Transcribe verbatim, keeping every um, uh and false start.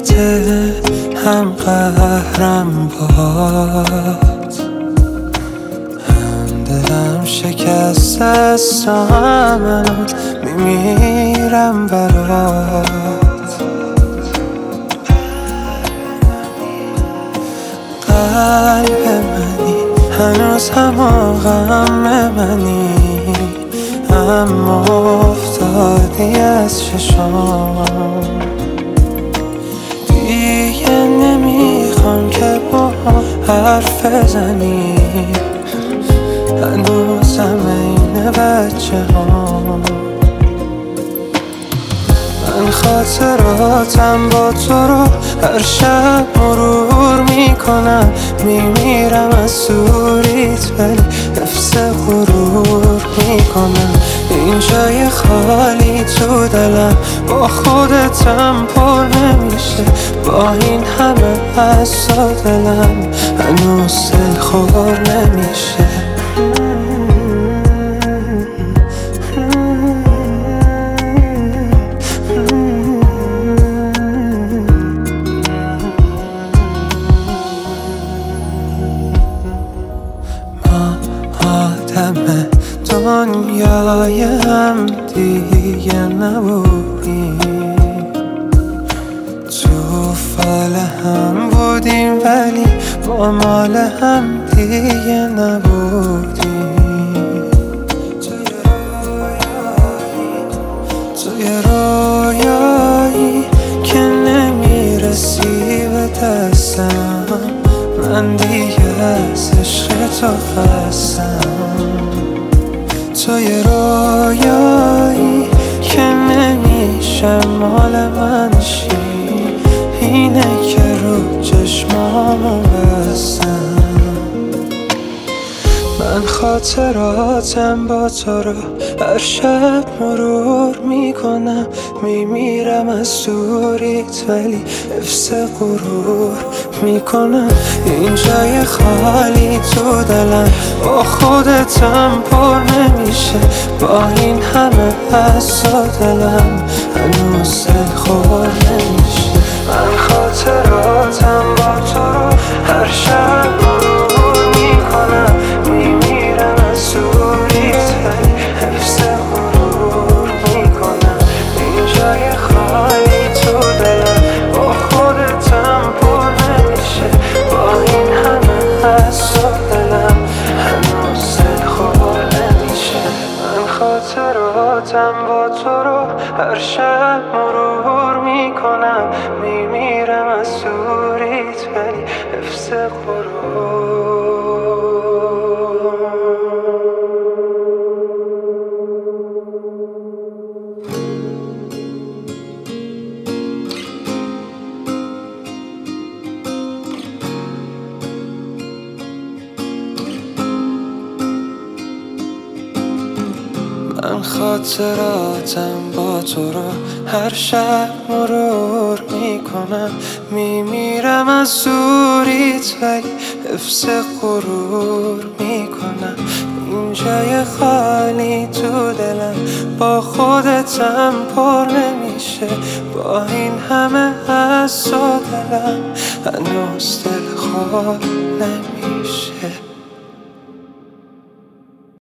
غلطه هم قهرم باهات، هم دلم شکسته است و هم میمیرم برات. قلب منی هنوز هم غم منی، اما افتادی از چشام. دیگه نمیخوام که با حرف بزنی، هنوزم این بچه ها. من خاطراتم با تو رو هر شب مرور میکنم، میمیرم از دوریت ولی حفظ غرور میکنم. این جای خالی تو دلم با خودتم پر نمیشه، با این همه از دلم هنوز دل خور نمیشه. آدم دنیای هم دیگه نبودیم، تو فال هم بودیم ولی با مال هم دیگه نبودیم. توی رویایی که نمیرسی به دستم، من دیگه از عشق تو خستم. توی رویایی که نمیشه مال من شی، اینه که رو چشمامو بستم. من خاطراتم با تو رو هر شب مرور میکنم، میمیرم از دوریت ولی حفظ غرور میکنم. این جای خالی تو دلم با خودتم پر نمیشه، با این همه از دلم هنوز دل خور نمیشه. من خاطراتم با تو رو هر شب مرور میکنم، میمیرم از دوریت ولی حفظ غرور میکنم. این جای خالی تو دلم با خودتم پر نمیشه، با این همه از دلم هنوز دل خور نمیشه. من خاطراتم با تو رو هر شب مرور میکنم، میمیرم از دوریت ولی حفظ غرور. من خاطراتم با تو رو هر شب مرور میکنم، میمیرم از دوریت ولی حفظ غرور میکنم. این جای خالی تو دلم با خودتم پر نمیشه، با این همه از دلم هنوز دل خور نمیشه.